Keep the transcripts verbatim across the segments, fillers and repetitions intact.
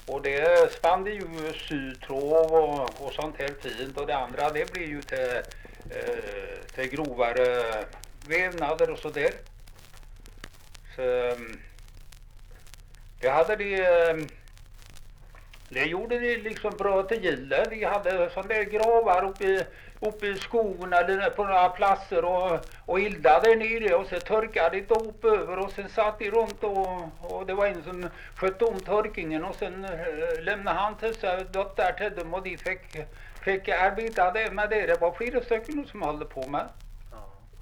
Och det spann det ju sytrov och, och sånt här fint. Och det andra det blir ju till, eh, till grovare vävnader och så där. Så det hade de... Det gjorde de liksom bra till gillar. De hade sådana där gravar uppe i, uppe i skogen eller på några platser och, och eldade där nere och så torkade de upp över och sen satt de runt och, och det var en som skötte om torkningen och sen äh, lämnade han till sig dotter till dem och de fick, fick arbeta där med det. Det var flera stycken som höll på med. Ja.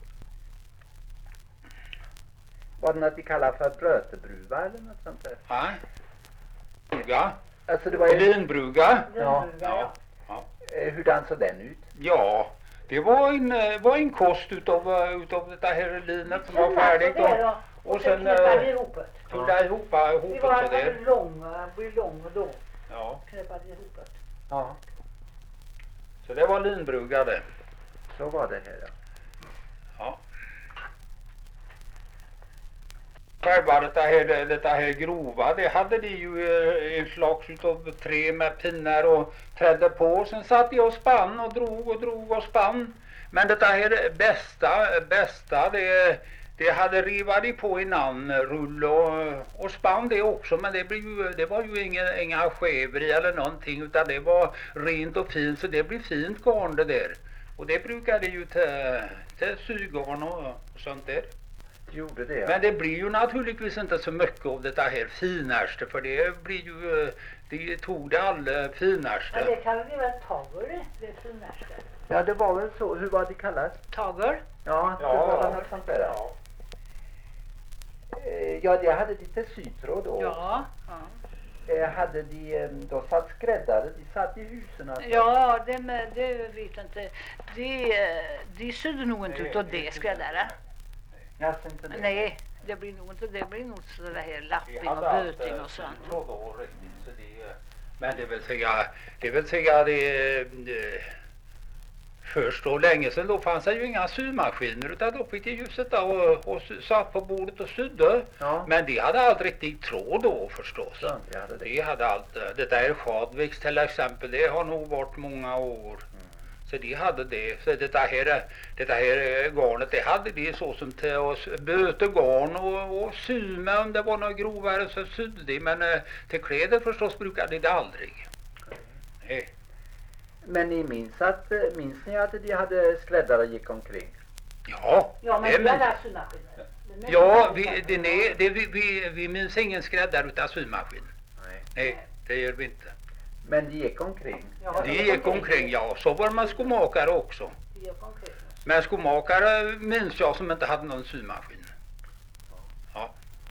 Var det något de kallar för brötebruva eller något sånt där? Nej. Ja. Alltså det var ju... Linbruga. Ja. Ja. Ja. Eh, Hurdan såg den ut? Ja, det var en, var en kost utav, utav det här linet som var färdigt. Och, och sen knäppade ihop det. tog det ihop, ihop Det var sådär. lång, blir lång och då Ja, knäppade ihop det. Ja, så det var linbruga det. så var det här. Ja. Ja. Själva det här, det här grova, det hade de ju en slags utav trä med pinnar och trädde på. Sen satt jag och spann och drog och drog och spann. Men det här bästa, bästa det, det hade rivat de på innan rull och, och spann det också. Men det, blev ju, det var ju inga, inga skever i eller någonting utan det var rent och fint så det blev fint garn det där. Och det brukade ju till, till sygarn och, och sånt där. Gjorde det, ja. Men det blir ju naturligtvis inte så mycket av det här finaste för det blir ju, det tog det allra finaste. Ja, det kallar vi väl tager, det finaste. Ja, det var väl så. Hur var det kallat? Tager? Ja, det Ja. var något sånt där. Ja. Eh, Ja, det hade de till sytråd då. Ja. Ja, Eh, Hade de, eh, då satt skräddare, de satt i husen alltså. ja det, med, det vet jag inte. De, de sydde nog inte utav det skräddare. Jag ser inte det. Nej, det blir nog inte, det blir nog så det här Vi lapping och hade allt, böting eh, och sånt. sytråd och riktigt, så det, men det vill säga, det vill säga det, det först då länge sedan då fanns det ju inga symaskiner utan då fick de ju sitta och, och satt på bordet och sydde. Ja. Men de hade allt riktigt tråd då förstås. Så, jag hade det. Det hade allt, det där Schadviks till exempel, det har nog varit många år. Så de hade det, så det här, det här garnet, det hade de så som till oss böte garn och, och sy med om det var något grovare så sydde de, men eh, till kläder förstås brukade de det aldrig. Nej. Men ni minns att, eh, minns ni att de hade skräddare gick omkring? Ja, Ja, men det det minns- är symaskiner. Det är ja mest- vi, det, nej, det, vi, vi, vi minns ingen skräddare utan symaskin. Nej. Nej, det gör vi inte. Men de gick omkring? Ja, Det gick omkring, ja. Så var man skomakare också. Det gick omkring. Men skomakare minns jag som inte hade någon symaskin. Ja.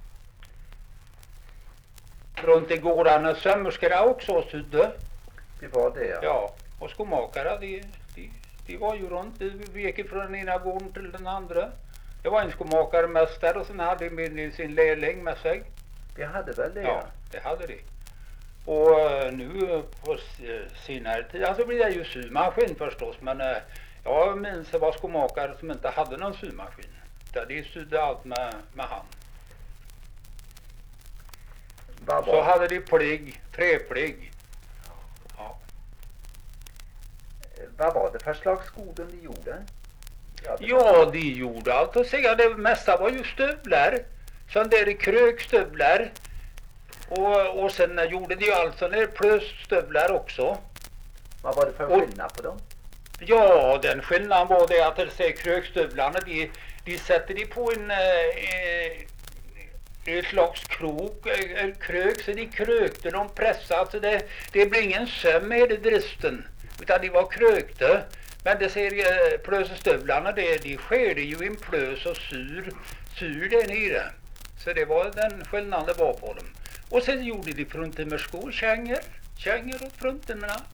Runt i gårdarna sömmerskorna också sydde. Det var det, ja. Ja, och skomakare, de, de, de var ju runt. De gick från den ena gården till den andra. Det var en skomakare mästare och sen hade de sin lärling med sig. Vi hade väl det, Ja, ja. det hade de. Och eh, nu eh, på s- senare tid, alltså blir det ju symaskin förstås, men eh, jag minns det var skomakare som inte hade någon symaskin. Där de sydde allt med, med hand. Vad Så var, hade de pligg, träpligg. Ja. vad var det för slags skoden de gjorde? Ja, det Ja, de gjorde allt och säga det mesta var ju stövlar. Sån där krökstövlar. Och, och sen gjorde de ju allt sån där plösstövlar också. Vad var det för Och- skillnad på dem? Ja, den skillnaden var det att dessa krökstövlarna, de, de sätter de på en, eh, en slags krok, en krök, så de krökte, de pressade, så det, det blir ingen söm med i dristen, utan de var krökte. Men det ser eh, plösstövlarna, det, de skärde ju en plös och sur, sur där nere. Så det var den skillnaden det var på dem. Och sen gjorde de fruntimmerskor, kängor, kängor åt fruntimmerna.